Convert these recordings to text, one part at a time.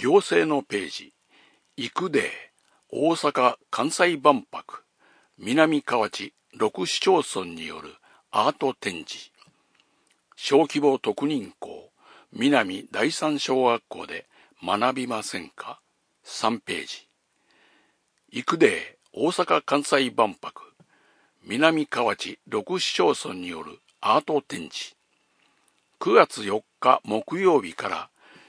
行政のページ、育デー、大阪・関西万博、南河内6市町村によるアート展示、小規模特認校、南第三小学校で学びませんか3ページ、育デー、大阪・関西万博、南河内6市町村によるアート展示、9月4日木曜日から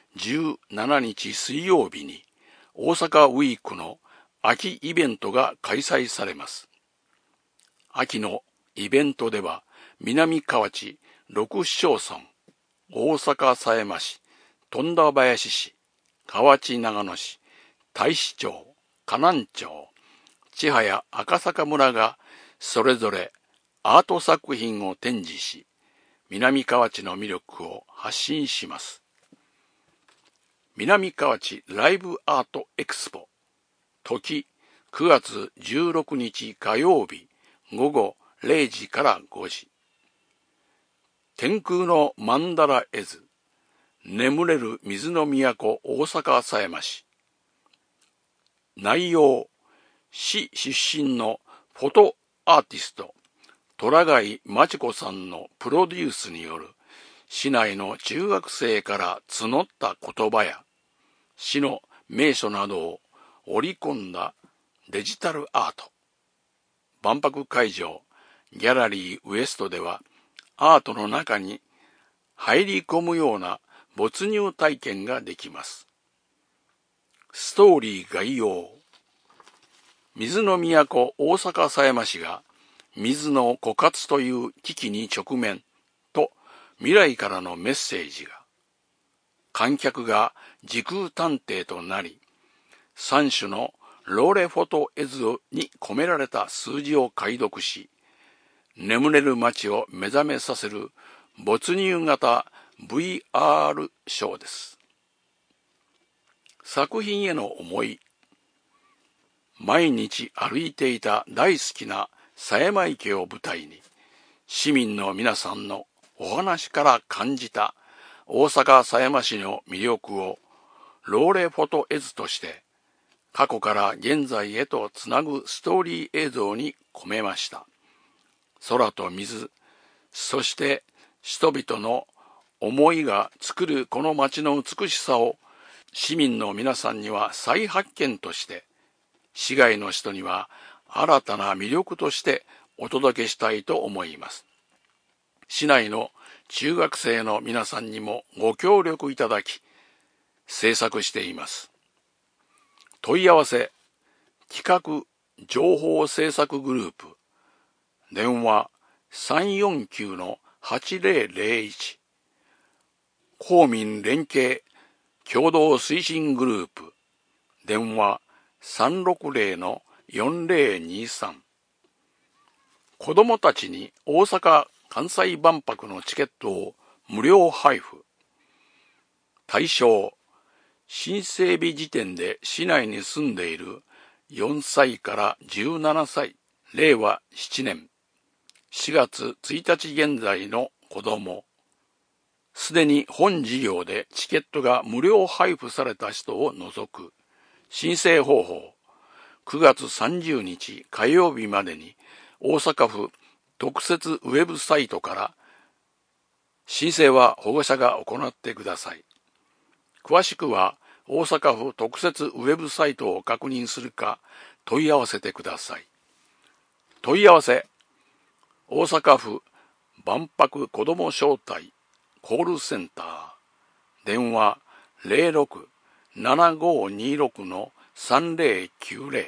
17日水曜日に大阪ウィークの秋イベントが開催されます。秋のイベントでは南河内6市町村、大阪狭山市、富田林市、河内長野市、太子町、河南町、千早赤坂村がそれぞれアート作品を展示し、南河内の魅力を発信します。南河内ライブアートエクスポ、時9月16日火曜日午後0時から5時。天空のマンダラ絵図、眠れる水の都大阪狭山市。内容、市出身のフォトアーティスト、虎貝真知子さんのプロデュースによる市内の中学生から募った言葉や市の名所などを織り込んだデジタルアート。万博会場ギャラリーウエストではアートの中に入り込むような没入体験ができます。ストーリー概要。水の都大阪狭山市が水の枯渇という危機に直面と未来からのメッセージが、観客が時空探偵となり、3種のローレフォト絵図に込められた数字を解読し、眠れる街を目覚めさせる没入型 VR ショーです。作品への思い。毎日歩いていた大好きな狭山池を舞台に、市民の皆さんのお話から感じた大阪狭山市の魅力をローレフォト絵図として過去から現在へとつなぐストーリー映像に込めました。空と水、そして人々の思いが作るこの街の美しさを市民の皆さんには再発見として、市外の人には新たな魅力としてお届けしたいと思います。市内の中学生の皆さんにもご協力いただき、制作しています。問い合わせ、企画情報制作グループ、電話349-8001、公民連携共同推進グループ、電話360-4023。子どもたちに大阪・関西万博のチケットを無料配布。対象、新整備時点で市内に住んでいる4歳から17歳、令和7年4月1日現在の子ども。すでに本事業でチケットが無料配布された人を除く。申請方法、9月30日火曜日までに大阪府特設ウェブサイトから申請は保護者が行ってください。詳しくは大阪府特設ウェブサイトを確認するか問い合わせてください。問い合わせ、大阪府万博子ども招待コールセンター、電話06-7526-3090。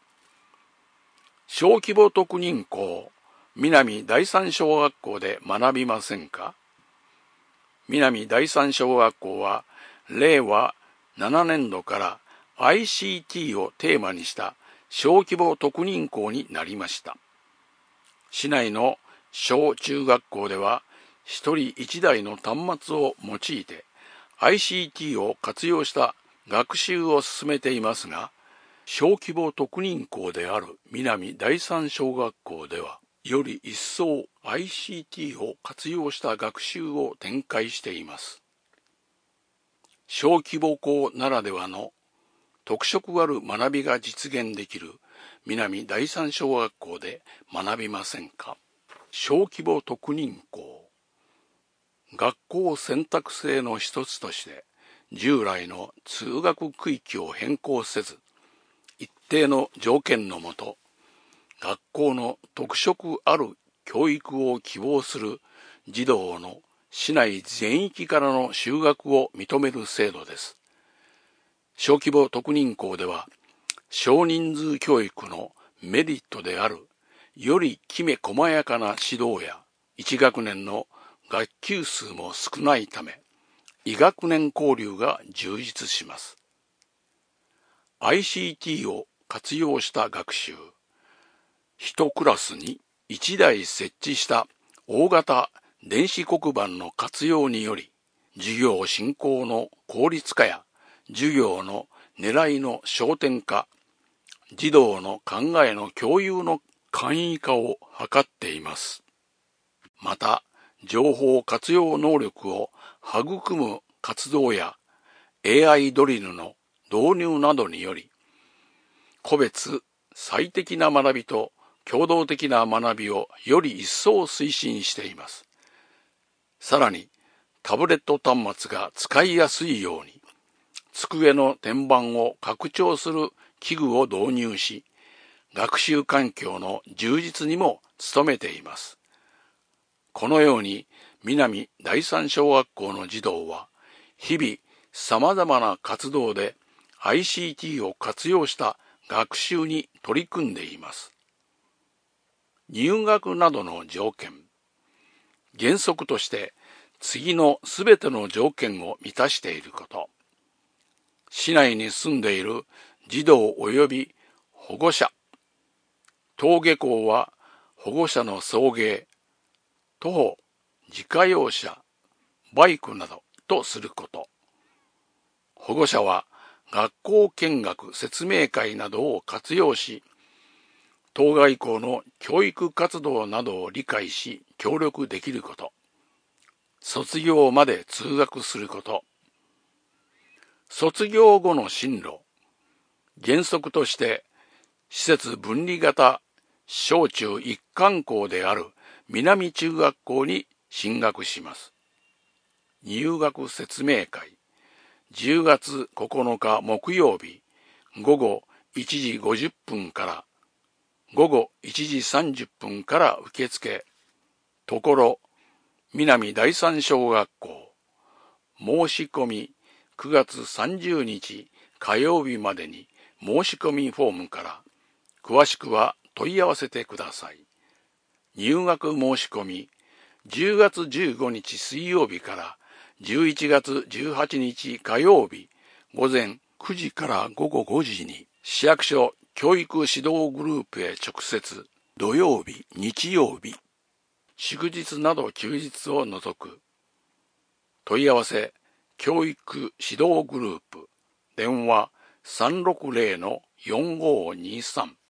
小規模特認校南第三小学校で学びませんか。南第三小学校は令和7年度から ICT をテーマにした小規模特認校になりました。市内の小中学校では一人一台の端末を用いて ICT を活用した学習を進めていますが、小規模特認校である南第三小学校ではより一層 ICT を活用した学習を展開しています。 小規模校ならではの特色ある学びが実現できる南第三小学校で学びませんか。小規模特任校。学校選択制の一つとして従来の通学区域を変更せず、一定の条件のもと、学校の特色ある教育を希望する児童の市内全域からの就学を認める制度です。小規模特任校では、少人数教育のメリットである、よりきめ細やかな指導や、1学年の学級数も少ないため、異学年交流が充実します。ICT を活用した学習。1クラスに1台設置した大型電子黒板の活用により、授業進行の効率化や授業の狙いの焦点化、児童の考えの共有の簡易化を図っています。また、情報活用能力を育む活動や AI ドリルの導入などにより、個別最適な学びと共同的な学びをより一層推進しています。さらに、タブレット端末が使いやすいように、机の天板を拡張する器具を導入し、学習環境の充実にも努めています。このように、南第三小学校の児童は、日々様々な活動で ICT を活用した学習に取り組んでいます。入学などの条件。原則として次のすべての条件を満たしていること。市内に住んでいる児童及び保護者。登下校は保護者の送迎、徒歩、自家用車、バイクなどとすること。保護者は学校見学説明会などを活用し、当該校の教育活動などを理解し協力できること。卒業まで通学すること。卒業後の進路。原則として施設分離型小中一貫校である南中学校に進学します。入学説明会。10月9日木曜日午後1時50分から午後1時30分から受付。ところ、南第三小学校。申し込み9月30日火曜日までに申し込みフォームから詳しくは問い合わせてください。入学申し込み10月15日水曜日から11月18日火曜日午前9時から午後5時に市役所教育指導グループへ直接、土曜日、日曜日、祝日など休日を除く。問い合わせ、教育指導グループ、電話360-4523